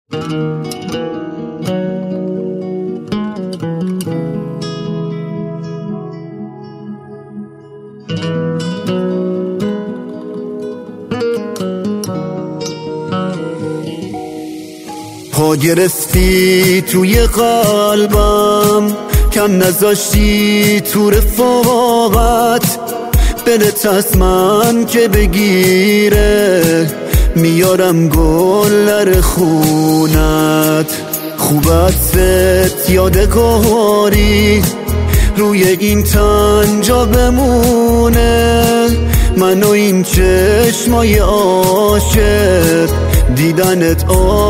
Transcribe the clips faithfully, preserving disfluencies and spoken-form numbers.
پا گرفتی توی قلبم، کم نذاشتی تو رفاقت. دلت از من که بگیره، میارم گلر خونت. خوبت ست یادگاری روی این تن جا بمونه. من و این چشمای عاشق دیدنت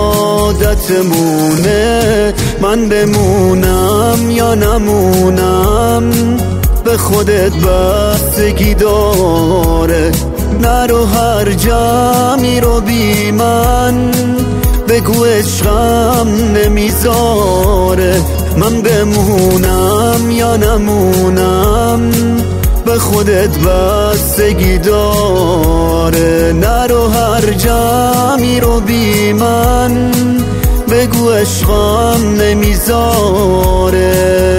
عادتمونه. من بمونم یا نمونم به خودت بستگی داره. نرو هر جمعی رو بی من، بگو عشقم نمیذاره. من بمونم یا نمونم به خودت بستگی داره. نرو هر جمعی رو بی من، بگو عشقم نمیذاره.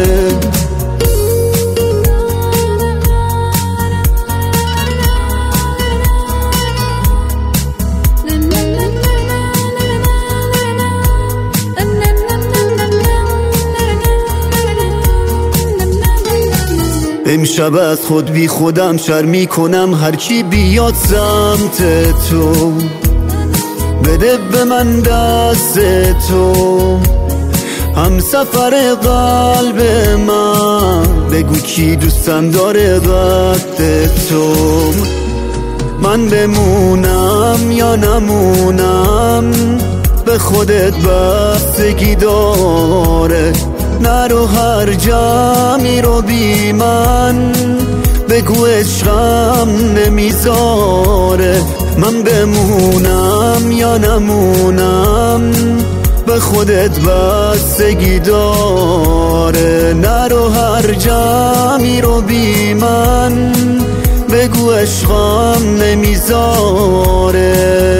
امشب از خود بی خودم شرمی کنم. هر کی بیاد سمت تو، بده به من دست تو. هم سفر قلب من، بگو کی دوستم داره قد تو. من بمونم یا نمونم به خودت بستگی داره. نرو هر جمعی رو بی من، بگو عشقم نمیذاره. من بمونم یا نمونم به خودت بستگی داره. نرو هر جمعی رو بی من، بگو عشقم نمیذاره.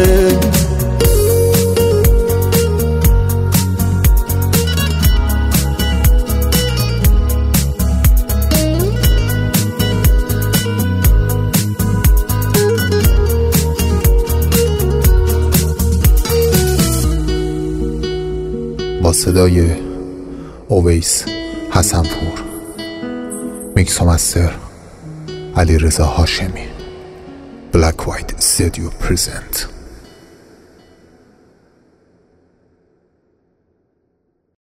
با صدای اویس حسنپور، میکس و مستر علیرضا هاشمی. بلک وایت استودیو پرزنت.